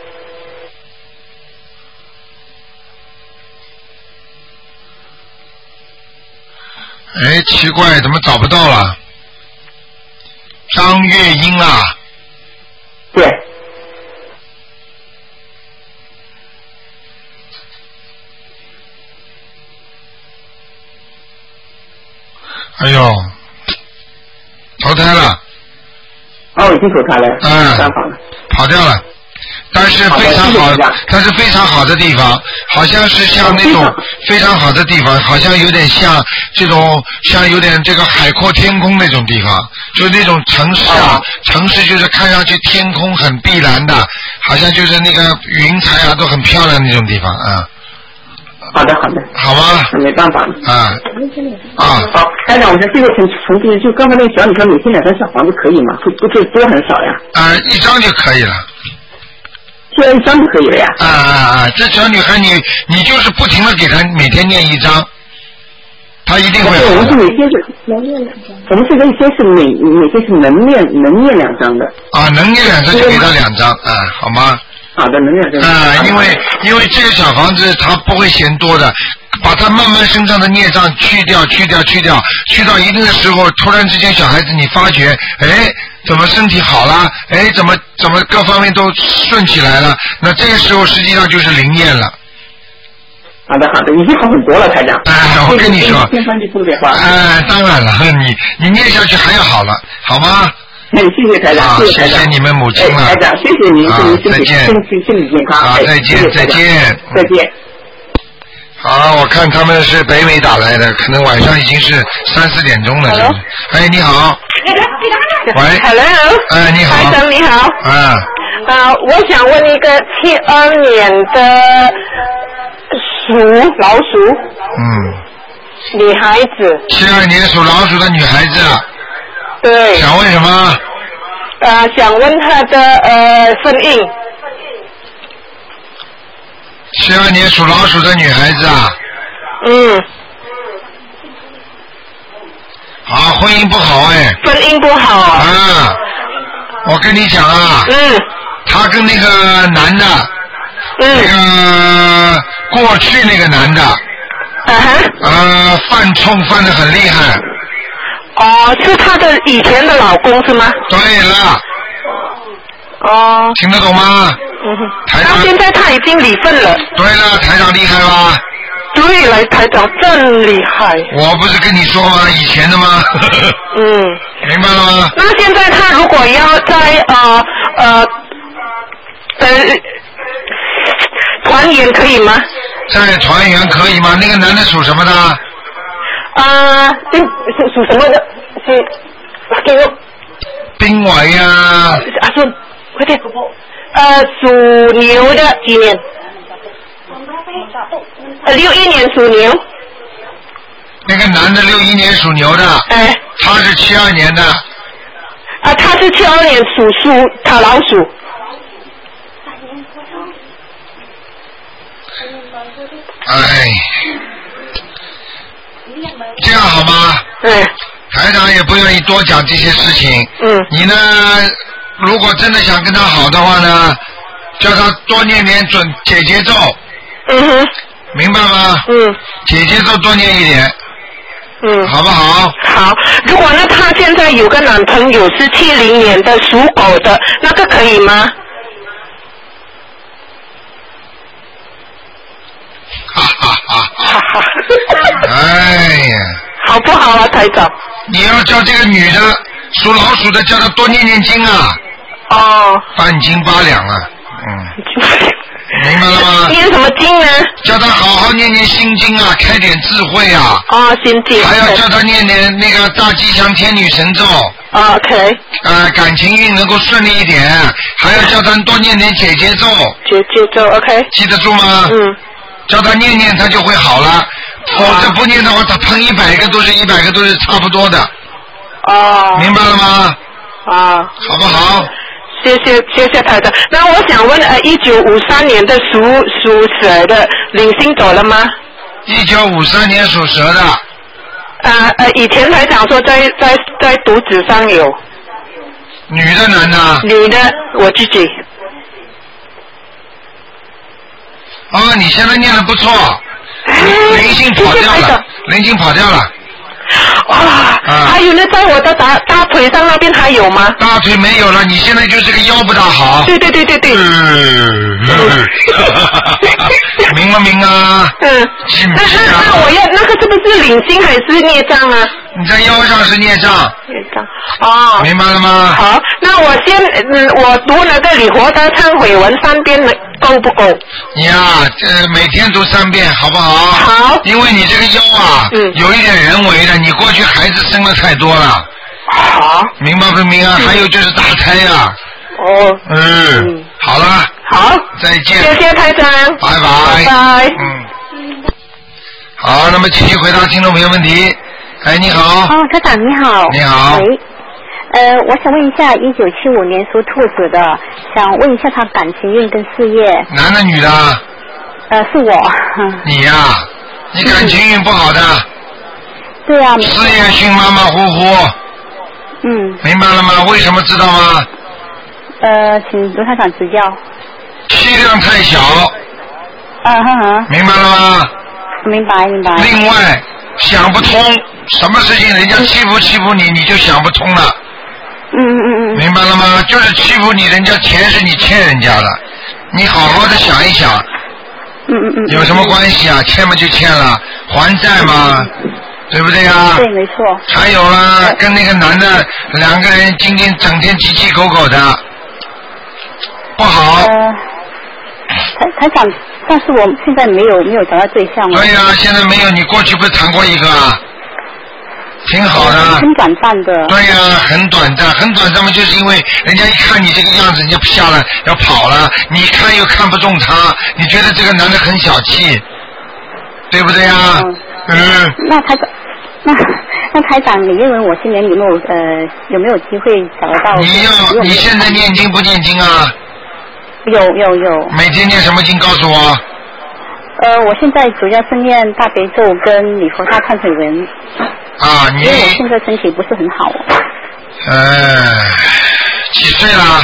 哎，奇怪，怎么找不到了？张月英啊。 对。 哎呦，投胎了。 已经投胎了。 跑掉了。但是非常好的地方，好像是像那种非常好的地方，好像有点像这种，像有点这个海阔天空那种地方，就是那种城市啊，城市就是看上去天空很碧蓝的，好像就是那个云彩啊都很漂亮的那种地方啊。 好的。 好吗？ 没办法了。 好， 台长，我这个从就刚才那个小女生每天2张小房子可以吗？不是多很少呀 ？1张就可以了。 现在1张就可以了呀。 这小女孩你就是不停的给她每天念1张，她一定会好的。 我们是每天是能念2张。我们现在每天是能念2张的。 能念2张就给她2张，好吗？ 好的，能念因为这个小房子它不会嫌多的，把它慢慢身上的孽障去掉，去到一定的时候，突然之间小孩子你发觉，怎么身体好了？怎么各方面都顺起来了？那这个时候实际上就是灵验了。 好的，已经好很多了，台长。 我跟你说， 天翻地覆的变化。 当然了，你念下去还要好了，好吗？ 谢谢台长， 谢谢你们母亲了。 台长，谢谢您， 再见， 身体健康。 再见。好，我看他们是北美打来的，可能晚上已经是3、4点钟了。你好。喂。 Hello。 你好。 台长你好。我想问一个72年的老鼠。女孩子。 72年属老鼠的女孩子。 对。 想问什么？ 想问她的婚姻。 72年属老鼠的女孩子啊。好，婚姻不好婚姻不好。 我跟你讲啊。她跟那个男的。那个过去那个男的。犯冲犯得很厉害。 是她的以前的老公是吗？ 对了。听得懂吗？ 那现在他已经离婚了。 对了，台长厉害吧？ 对了，台长真厉害。 我不是跟你说吗？以前的吗？明白了吗？ 那现在他如果要在团圆可以吗？ 在团圆可以吗？那个男的属什么的？ 属什么的？给我。 兵王呀。 说快点。属牛的几年？61年属牛。 那个男的61年属牛的。他是72年的。 他是72年属鼠，他老鼠。 这样好吗？台长也不愿意多讲这些事情。你呢？如果真的想跟他好的话呢，叫他多念点解结咒。明白吗？解结咒多念一点。好不好？ 好。如果呢，他现在有个男朋友是70年的属狗的，那个可以吗？ 哎呀。 好不好啊，台长？ 你要叫这个女的属老鼠的叫他多念念经啊。 哦。 半斤8两啊，明白了吗？ 念什么经呢？ 叫他好好念念心经啊，开点智慧啊。 心经。 还要叫他念念那个大吉祥天女神咒。 OK。 感情运能够顺利一点，还要叫他多念点姐姐咒。 姐姐咒 OK。 记得住吗？叫他念念，他就会好了。否则不念的话，他碰100个都是差不多的。明白了吗？好不好？ 谢谢台长。那我想问，1953年的属蛇的灵性走了吗 ？1953年属蛇的。 以前台长说在肚子上有。 女的男的？ 女的，我自己。 你现在念的不错，灵性跑掉了，灵性跑掉了。 还有呢，在我的大腿上那边还有吗？ 大腿没有了，你现在就是个腰不大好。 对。 明不明啊？ 那我要那个是不是灵性还是孽障啊？ 你在腰上是孽障。明白了吗？ 好，那我我读那个礼佛大忏悔文3遍够不够？ 你呀，每天读3遍，好不好？ 好。 因为你这个腰啊，有一点人为的，你过去孩子生的太多了。 好。 明白不明啊？还有就是打胎呀。好了。 好。 再见。 谢谢台长。 拜拜。 拜拜。 好，那么继续回答听众朋友问题。你好。 台长你好。 你好。 喂。我想问一下，1975年属兔子的，想问一下他感情运跟事业。 男的女的？ 是我。 你呀，你感情运不好的。 对啊。 事业运马马虎虎。明白了吗？为什么知道吗？ 请卢台长指教。 气量太小。明白了吗？ 明白。 另外，想不通，什么事情人家欺负你，你就想不通了。明白了吗？就是欺负你，人家钱是你欠人家的，你好好的想一想。有什么关系啊？欠嘛就欠了，还债嘛，对不对啊？ 对，没错。 还有啦，跟那个男的2个人今天整天鸡鸡狗狗的，不好。 台长，但是我现在没有找到对象了。 对呀，现在没有，你过去不是谈过一个啊？挺好的。 很短暂的。 对呀，很短暂嘛，就是因为人家一看你这个样子，人家下来要跑了，你看又看不中他，你觉得这个男的很小气，对不对呀？ 那台长，那台长，你认为我今年有没有机会找得到？ 你现在念经不念经啊？ 有。 每天念什么经？告诉我。 我现在主要是念大悲咒跟礼佛大忏悔文。因为我现在身体不是很好。 几岁了？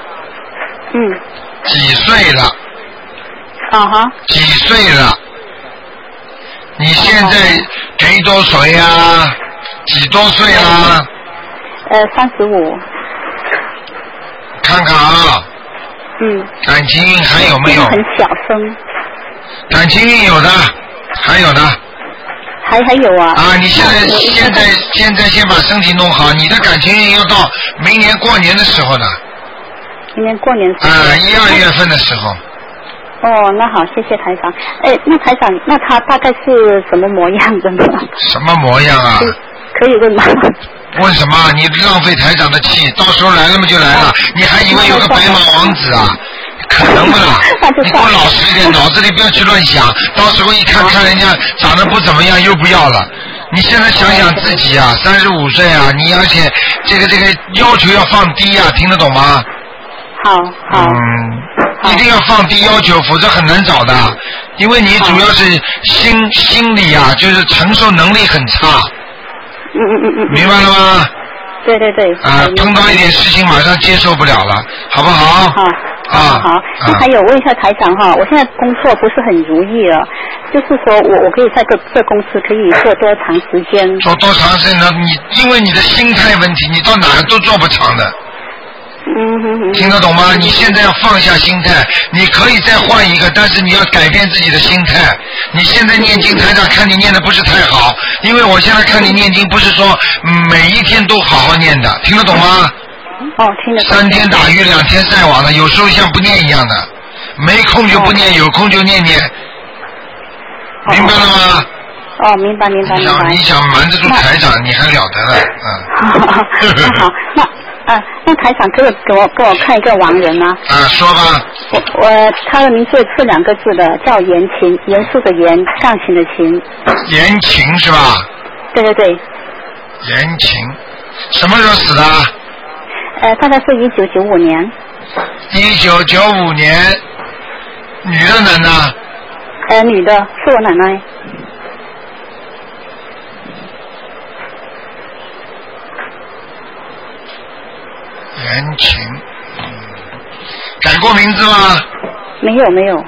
几岁了？几岁了？你现在几多岁啊？几多岁啊 ？35。 看看啊。感情运还有没有？ 很小声。 感情运有的，还有的。 还有啊。 你现在先把身体弄好，你的感情运要到明年过年的时候的。 明年过年时候。 1、2月份的时候。 那好，谢谢台长。那台长，那他大概是什么模样的呢？ 什么模样啊？ 可以问吗？ 问什么？你浪费台长的气，到时候来了嘛就来了，你还以为有个白马王子啊？可能不啦？你给我老实一点，脑子里不要去乱想，到时候一看人家长得不怎么样，又不要了。你现在想想自己啊，35岁啊，你而且这个要求要放低啊，听得懂吗？ 好。 一定要放低要求，否则很难找的。因为你主要是心理啊，就是承受能力很差。明白了吗？ 对。 碰到一点事情马上接受不了了，好不好？ 好。那还有问一下台长哈，我现在工作不是很如意了，就是说我可以在这公司可以做多长时间？ 做多长时间呢？因为你的心态问题，你到哪都做不长的。 听得懂吗？你现在要放下心态，你可以再换一个，但是你要改变自己的心态。你现在念经，台长看你念的不是太好，因为我现在看你念经不是说每一天都好好念的，听得懂吗？ 听得懂。 3天打鱼2天晒网的，有时候像不念一样的，没空就不念，有空就念念，明白了吗？ 明白。 你想瞒得住台长，你还了得了， 那好，那台长可以给我看一个亡人吗？ 说吧。 他的名字是2个字的，叫严琴，严肃的严，钢琴的琴。 严琴是吧？ 对。 严琴，什么时候死的？ 大概是1995年。 1995年，女的男的？ 女的，是我奶奶。 严琴，改过名字吗？ 没有。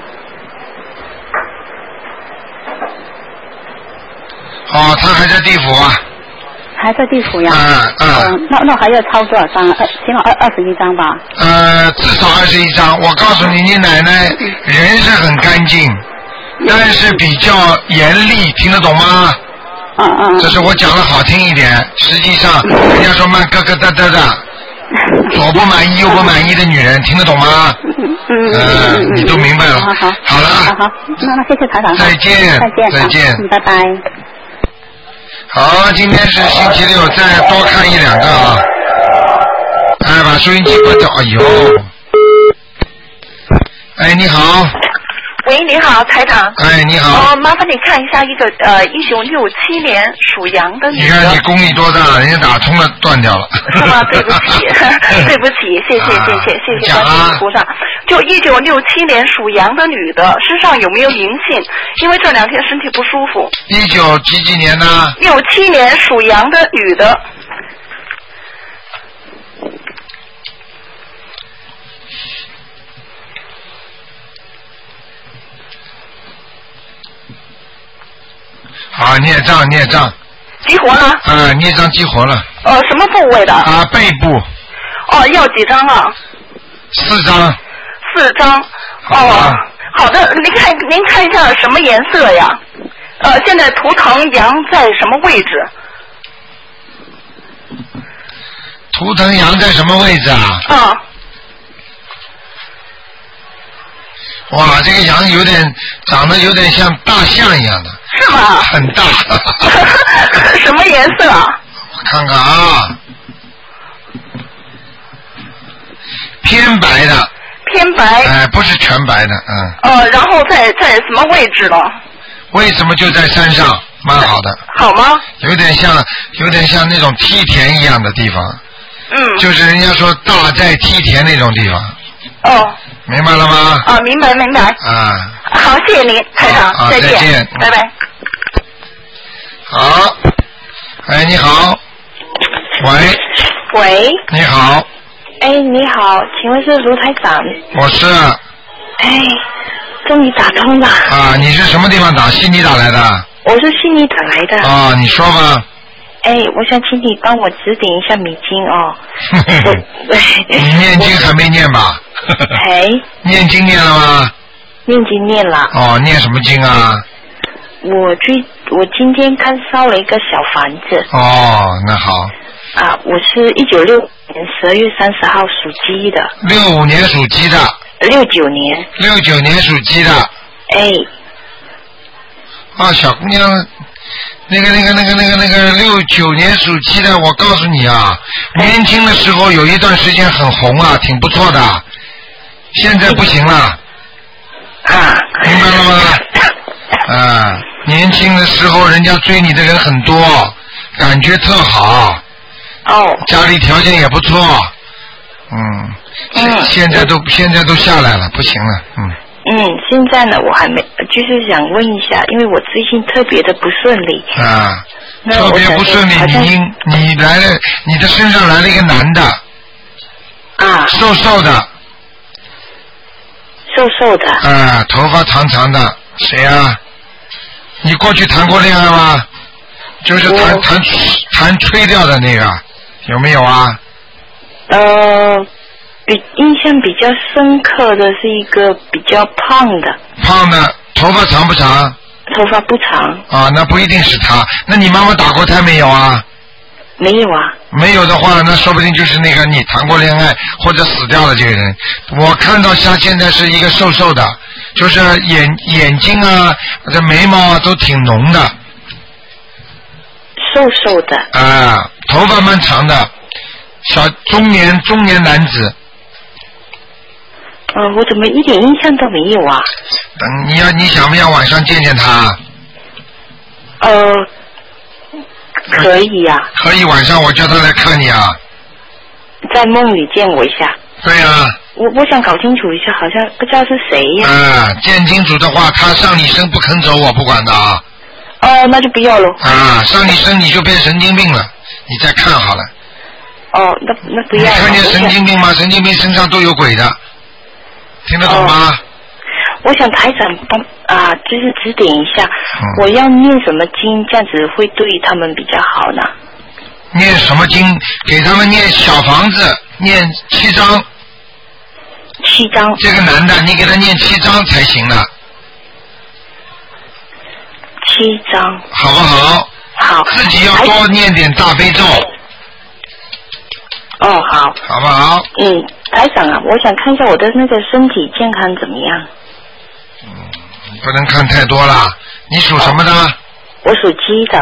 他还在地府啊？ 还在地府呀？那还要抄多少张？起码21张吧。 至少21张。我告诉你，你奶奶人是很干净，但是比较严厉，听得懂吗？这是我讲的好听一点，实际上人家说慢咯咯哒哒的。左不满意右不满意的女人，听得懂吗？你都明白了。好了。 那谢谢台长。 再见。 拜拜。 好，今天是星期六，再多看1-2个啊。把收音机关掉。你好。 喂，你好，台长。 你好。 麻烦你看一下一个1967年属羊的女的。 你看你功力多大，人家打通了断掉了。 是吗？对不起，对不起，谢谢观世音菩萨。就1967年属羊的女的身上有没有灵性？因为这2天身体不舒服。 19几年呢 ？67年属羊的女的。 孽障。 激活了？ 孽障激活了。 什么部位的？ 背部。 要几张啊 ？4张。 4张。好的，您看一下什么颜色呀？现在图腾羊在什么位置？ 图腾羊在什么位置啊？哇，这个羊长得有点像大象一样的。 是吗？ 很大。 什么颜色？ 我看看啊，偏白的。 偏白。 不是全白的， 然后在什么位置呢？ 为什么就在山上？蛮好的。 好吗？ 有点像那种梯田一样的地方。就是人家说大寨梯田那种地方。明白了吗？ 明白。好，谢谢您，台长，再见，拜拜。 好，你好， 喂， 你好， 你好，请问是卢台长？ 我是。 终于打通了。 你是什么地方打？悉尼打来的？ 我是悉尼打来的。 你说吧。 我想请你帮我指点一下米经哦。 你念经还没念吧？念经念了吗？ 念经念了。 念什么经啊？ 我今天刚烧了一个小房子。 那好。 我是1965年12月30号属鸡的。 65年属鸡的。 69年。 69年属鸡的。小姑娘。那个69年属鸡的，我告诉你啊，年轻的时候有一段时间很红啊，挺不错的，现在不行了。明白了吗？年轻的时候人家追你的人很多，感觉特好。家里条件也不错。现在都下来了，不行了。 现在呢，我还没，就是想问一下，因为我最近特别的不顺利。 特别不顺利，你来了，你的身上来了一个男的。瘦瘦的。头发长长的，谁啊？你过去谈过恋爱吗？就是谈吹掉的那个，有没有啊？ 印象比较深刻的是一个比较胖的。 胖的，头发长不长？ 头发不长。 啊，那不一定是他。那你妈妈打过胎没有啊？ 没有啊。 没有的话，那说不定就是那个你谈过恋爱或者死掉了这个人。我看到他现在是一个瘦瘦的，就是眼睛啊，这眉毛啊都挺浓的。 瘦瘦的。 啊，头发蛮长的，中年男子。 我怎么一点印象都没有啊？ 你想不想晚上见见他？ 可以呀。 可以，晚上我叫他来看你啊。 在梦里见我一下。 对呀。 我想搞清楚一下，好像不知道是谁呀。 见清楚的话，他上你身不肯走，我不管的啊。 那就不要了。 上你身你就变神经病了，你再看好了。 那不要了。 你看见神经病吗？神经病身上都有鬼的，听得懂吗？ 我想台长就是指点一下，我要念什么经，这样子会对他们比较好呢？ 念什么经？给他们念小房子，念7章。 7章。 这个男的，你给他念7章才行了。 7章。 好不好？ 好。 自己要多念点大悲咒。 好。 好不好？ 台长啊，我想看一下我的那个身体健康怎么样。 不能看太多了。你属什么的？ 我属鸡的。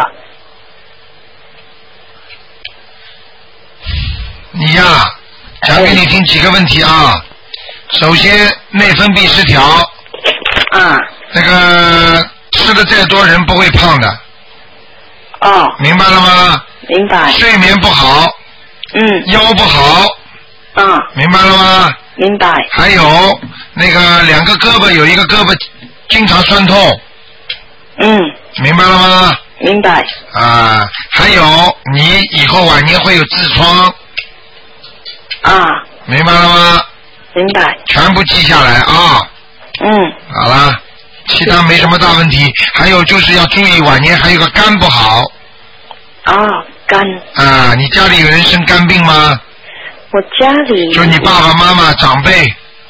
你呀，讲给你听几个问题啊。首先，内分泌失调。那个吃的再多，人不会胖的。明白了吗？ 明白。 睡眠不好。腰不好。明白了吗？ 明白。 还有那个2个胳膊，有一个胳膊经常酸痛。明白了吗？ 明白。 还有你以后晚年会有痔疮。明白了吗？ 明白。 全部记下来啊。好了，其他没什么大问题。还有就是要注意晚年还有个肝不好。 肝。 你家里有人生肝病吗？ 我家里。 就你爸爸妈妈长辈。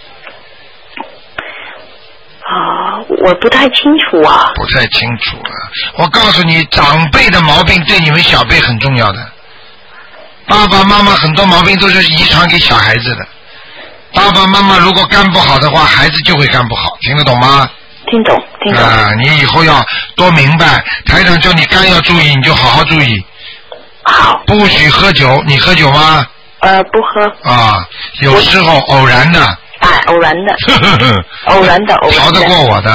我不太清楚啊。 不太清楚啊！我告诉你，长辈的毛病对你们小辈很重要的。爸爸妈妈很多毛病都是遗传给小孩子的。爸爸妈妈如果肝不好的话，孩子就会肝不好，听得懂吗？ 听懂。 你以后要多明白，台长叫你肝要注意，你就好好注意。 好。 不许喝酒，你喝酒吗？ 不喝。 有时候偶然的。 偶然的。偶然的。 逃得过我的。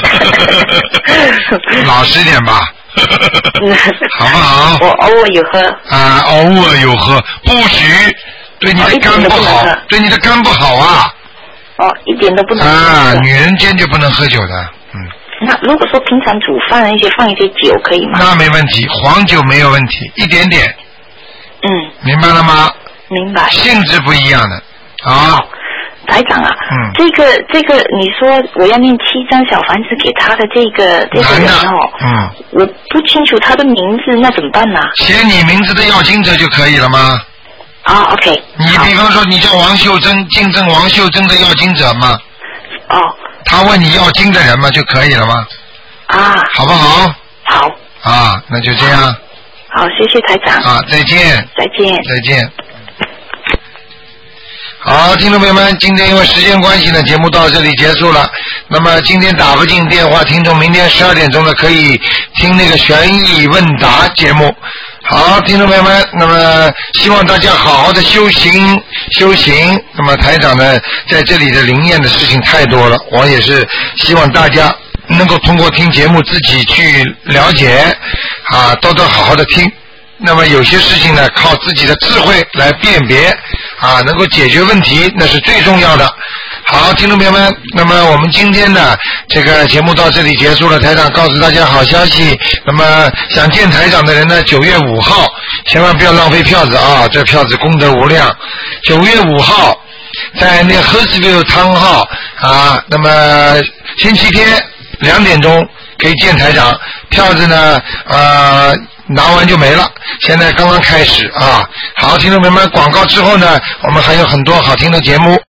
老实点吧。好不好？ 我偶尔有喝。 偶尔有喝，不许对你的肝不好，对你的肝不好啊。 一点都不能喝。 女人坚决不能喝酒的。 那如果说平常煮饭放一些酒可以吗？ 那没问题，黄酒没有问题，一点点。明白了吗？ 明白。 性质不一样的。 台长啊，这个你说我要念7张小房子给他的这个人我不清楚他的名字，那怎么办呢？ 写你名字的要经者就可以了吗 ？OK。 你比方说你叫王秀珍，竞争王秀珍的要经者吗？他问你要经的人嘛就可以了吗？好不好？ 好。 那就这样。 好，谢谢台长。 再见。 再见。 好，听众朋友们，今天因为时间关系呢，节目到这里结束了。那么今天打不进电话，听众明天12点钟呢可以听那个悬疑问答节目。好，听众朋友们，那么希望大家好好的修行。那么台长呢在这里的灵验的事情太多了，我也是希望大家能够通过听节目自己去了解多好好的听。那么有些事情呢靠自己的智慧来辨别能够解决问题，那是最重要的。好，听众朋友们，那么我们今天的这个节目到这里结束了。台长告诉大家好消息，那么想见台长的人呢9月5号千万不要浪费票子这票子功德无量。9月5号在那个 Hurstville Town Hall那么星期天2点钟可以见台长，票子呢拿完就没了，现在刚刚开始啊。好，听众朋友们，广告之后呢，我们还有很多好听的节目。